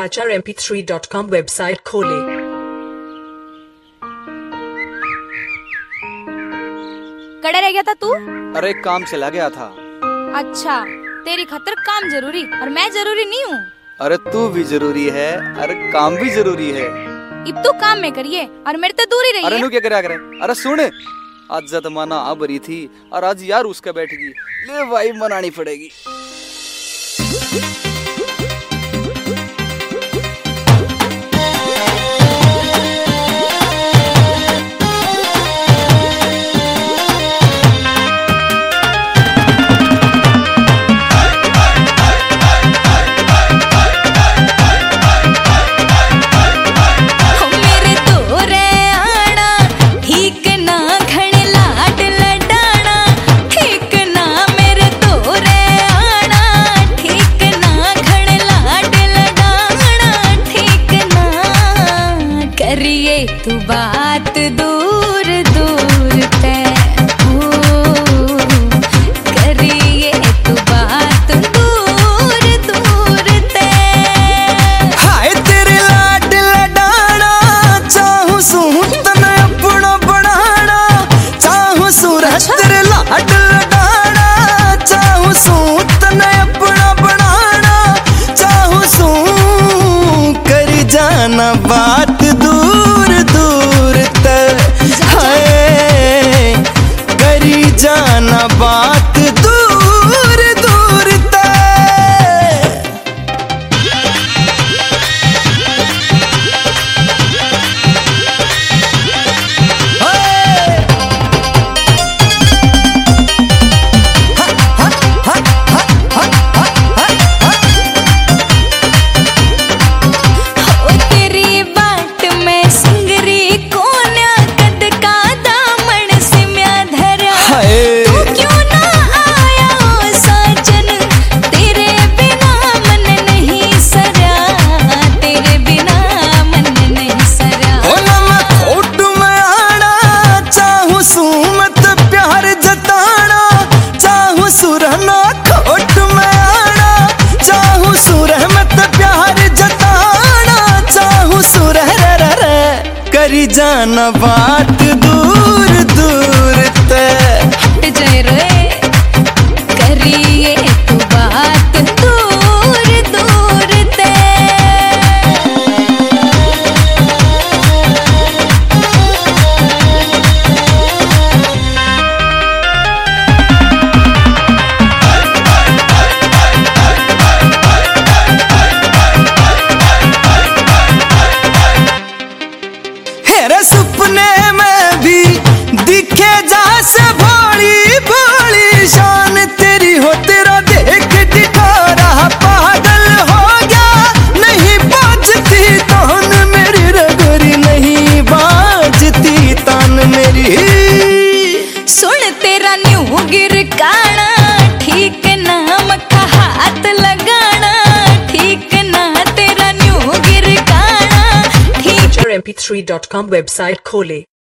HRMP3.com website खोले। कड़ा रह गया था तू? अरे काम चला गया था। अच्छा, तेरी खातिर काम जरूरी और मैं जरूरी नहीं हूँ। अरे तू भी जरूरी है, अरे काम भी जरूरी है। अब तू काम में करिए और मेरे तो दूर ही रहिए। अरे नू क्या करे? अरे सुन, आज जतमाना आ बरी थी और आज यार उसका बैठेगी, ले भाई मनानी पड़ेगी। तू बात दूर दूर तय हो, करिए तू बात दूर दूर तय। हाय तेरे लाड लडाना, चाहूं सूत तने अपना बनाना, चाहूं सूरज तेरे लाड लडाना, चाहूं सूत तने अपना बनाना, चाहूं सू कर जाना बात दूर दूर तक। हाय करी जाना बात दूर दूर तक। करी जाना बात दूर दूर तक। हट जाए रे, करिए तू बात दूर दूर तक। सपने में भी दिखे जा से भोली भोली शान तेरी हो, तेरा देख दिखारा पागल हो गया। नहीं बाजती तान मेरी रगोरी, नहीं बाजती तान मेरी। सुन तेरा न्यू गिर काना, ठीक ना मक्खा हाथ लगाना, ठीक ना तेरा न्यू गिर काना, ठीक। HRMP3.com वेबसाइट खोले।